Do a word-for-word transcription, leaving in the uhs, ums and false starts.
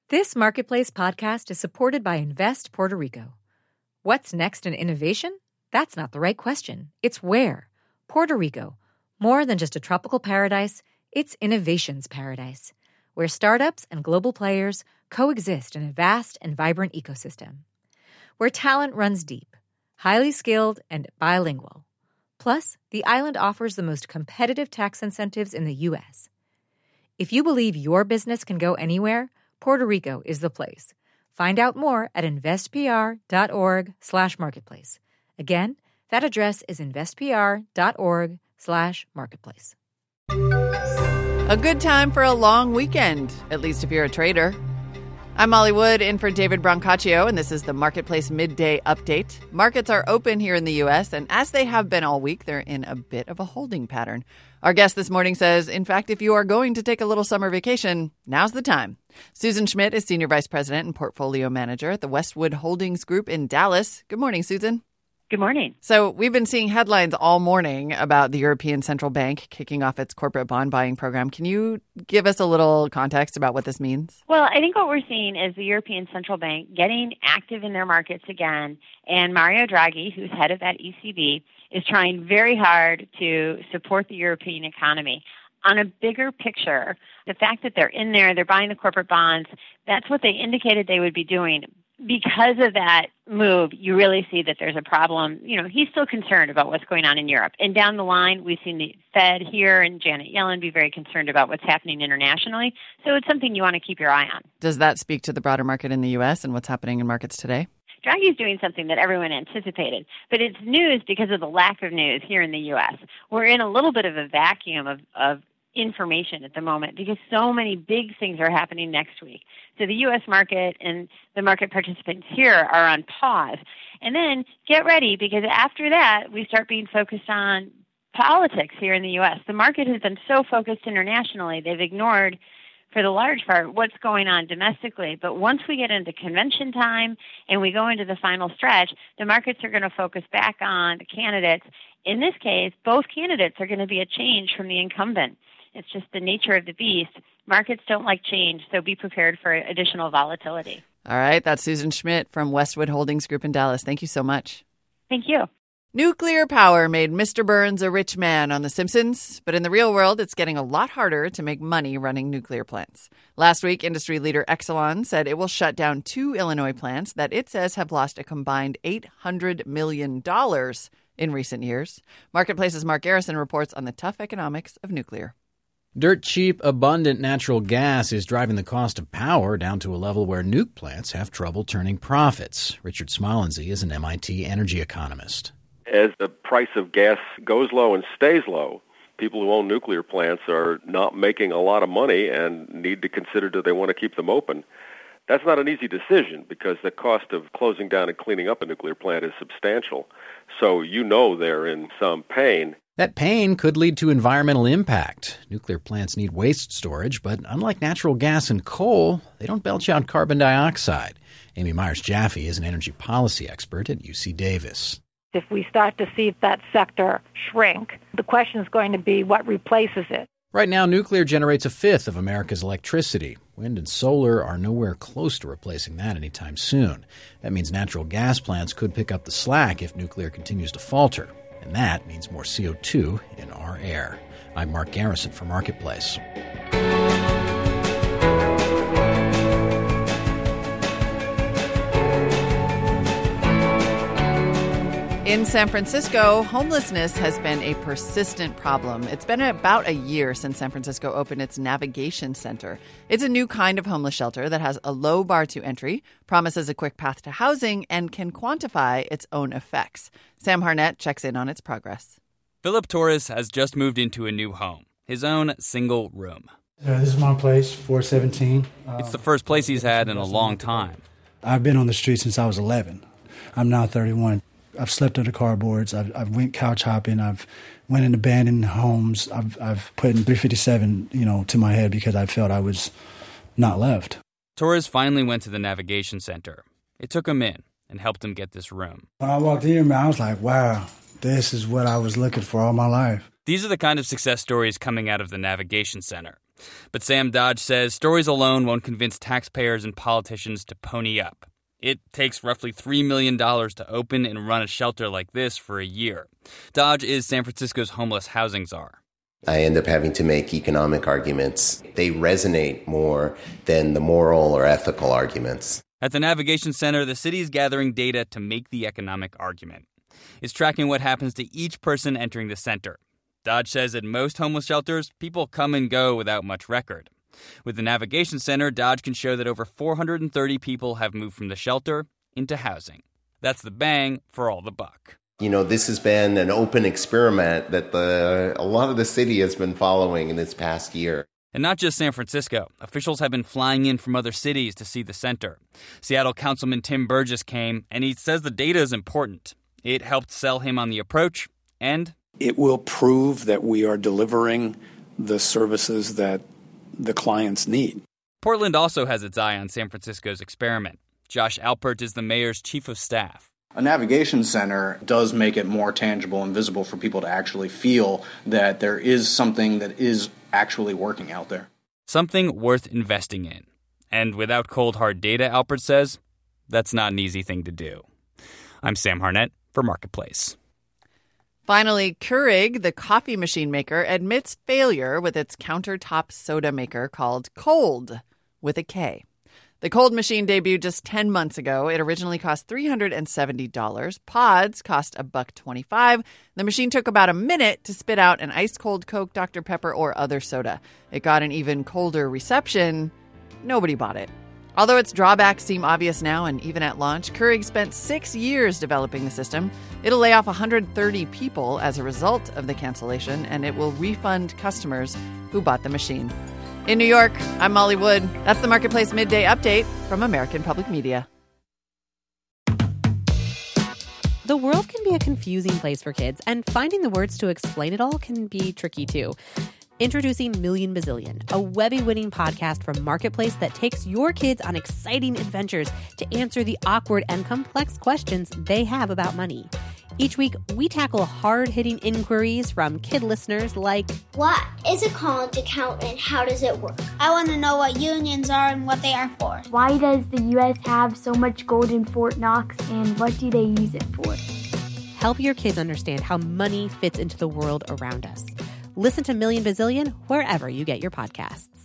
This Marketplace podcast is supported by Invest Puerto Rico. What's next in innovation? That's not the right question. It's where. Puerto Rico. More than just a tropical paradise, it's innovation's paradise, where startups and global players coexist in a vast and vibrant ecosystem. Where talent runs deep, highly skilled, and bilingual. Plus, the island offers the most competitive tax incentives in the U S. If you believe your business can go anywhere, Puerto Rico is the place. Find out more at investpr.org slash marketplace. Again, that address is investpr.org slash marketplace. A good time for a long weekend, at least if you're a trader. I'm Molly Wood, in for David Brancaccio, and this is the Marketplace Midday Update. Markets are open here in the U S, and as they have been all week, they're in a bit of a holding pattern. Our guest this morning says, in fact, if you are going to take a little summer vacation, now's the time. Susan Schmidt is Senior Vice President and Portfolio Manager at the Westwood Holdings Group in Dallas. Good morning, Susan. Good morning. So we've been seeing headlines all morning about the European Central Bank kicking off its corporate bond buying program. Can you give us a little context about what this means? Well, I think what we're seeing is the European Central Bank getting active in their markets again. And Mario Draghi, who's head of that E C B, is trying very hard to support the European economy. On a bigger picture, the fact that they're in there, they're buying the corporate bonds, that's what they indicated they would be doing. Because of that move, you really see that there's a problem. You know, he's still concerned about what's going on in Europe. And down the line, we've seen the Fed here and Janet Yellen be very concerned about what's happening internationally. So it's something you want to keep your eye on. Does that speak to the broader market in the U S and what's happening in markets today? Draghi's doing something that everyone anticipated, but it's news because of the lack of news here in the U S. We're in a little bit of a vacuum of, of information at the moment because so many big things are happening next week. So the U S market and the market participants here are on pause. And then get ready because after that, we start being focused on politics here in the U S. The market has been so focused internationally, they've ignored, for the large part, what's going on domestically. But once we get into convention time and we go into the final stretch, the markets are going to focus back on the candidates. In this case, both candidates are going to be a change from the incumbent. It's just the nature of the beast. Markets don't like change, so be prepared for additional volatility. All right, that's Susan Schmidt from Westwood Holdings Group in Dallas. Thank you so much. Thank you. Nuclear power made Mister Burns a rich man on The Simpsons, but in the real world, it's getting a lot harder to make money running nuclear plants. Last week, industry leader Exelon said it will shut down two Illinois plants that it says have lost a combined eight hundred million dollars in recent years. Marketplace's Mark Garrison reports on the tough economics of nuclear. Dirt cheap, abundant natural gas is driving the cost of power down to a level where nuke plants have trouble turning profits. Richard Smolensky is an M I T energy economist. As the price of gas goes low and stays low, people who own nuclear plants are not making a lot of money and need to consider do they want to keep them open. That's not an easy decision because the cost of closing down and cleaning up a nuclear plant is substantial. So you know they're in some pain. That pain could lead to environmental impact. Nuclear plants need waste storage, but unlike natural gas and coal, they don't belch out carbon dioxide. Amy Myers-Jaffe is an energy policy expert at U C Davis. If we start to see that sector shrink, the question is going to be what replaces it. Right now, nuclear generates a fifth of America's electricity. Wind and solar are nowhere close to replacing that anytime soon. That means natural gas plants could pick up the slack if nuclear continues to falter. And that means more C O two in our air. I'm Mark Garrison for Marketplace. In San Francisco, homelessness has been a persistent problem. It's been about a year since San Francisco opened its Navigation Center. It's a new kind of homeless shelter that has a low bar to entry, promises a quick path to housing, and can quantify its own effects. Sam Harnett checks in on its progress. Philip Torres has just moved into a new home, his own single room. Uh, this is my place, four seventeen. Uh, it's the first place he's had in a long time. I've been on the street since I was eleven. I'm now thirty-one. I've slept under cardboards. I've, I've went couch hopping. I've went in abandoned homes. I've I've put in three fifty-seven, you know, to my head because I felt I was not loved. Torres finally went to the Navigation Center. It took him in and helped him get this room. When I walked in, man, I was like, wow, this is what I was looking for all my life. These are the kind of success stories coming out of the Navigation Center. But Sam Dodge says stories alone won't convince taxpayers and politicians to pony up. It takes roughly three million dollars to open and run a shelter like this for a year. Dodge is San Francisco's homeless housing czar. I end up having to make economic arguments. They resonate more than the moral or ethical arguments. At the Navigation Center, the city is gathering data to make the economic argument. It's tracking what happens to each person entering the center. Dodge says at most homeless shelters, people come and go without much record. With the Navigation Center, Dodge can show that over four hundred thirty people have moved from the shelter into housing. That's the bang for all the buck. You know, this has been an open experiment that the a lot of the city has been following in this past year. And not just San Francisco. Officials have been flying in from other cities to see the center. Seattle Councilman Tim Burgess came, and he says the data is important. It helped sell him on the approach, and it will prove that we are delivering the services that the clients need. Portland also has its eye on San Francisco's experiment. Josh Alpert is the mayor's chief of staff. A navigation center does make it more tangible and visible for people to actually feel that there is something that is actually working out there. Something worth investing in. And without cold, hard data, Alpert says, that's not an easy thing to do. I'm Sam Harnett for Marketplace. Finally, Keurig, the coffee machine maker, admits failure with its countertop soda maker called Cold, with a K. The Cold machine debuted just ten months ago. It originally cost three hundred seventy dollars. Pods cost a buck twenty-five. The machine took about a minute to spit out an ice-cold Coke, Doctor Pepper, or other soda. It got an even colder reception. Nobody bought it. Although its drawbacks seem obvious now, and even at launch, Keurig spent six years developing the system. It'll lay off one hundred thirty people as a result of the cancellation, and it will refund customers who bought the machine. In New York, I'm Molly Wood. That's the Marketplace Midday Update from American Public Media. The world can be a confusing place for kids, and finding the words to explain it all can be tricky too. Introducing Million Bazillion, a Webby-winning podcast from Marketplace that takes your kids on exciting adventures to answer the awkward and complex questions they have about money. Each week, we tackle hard-hitting inquiries from kid listeners like, what is a college account and how does it work? I want to know what unions are and what they are for. Why does the U S have so much gold in Fort Knox and what do they use it for? Help your kids understand how money fits into the world around us. Listen to Million Bazillion wherever you get your podcasts.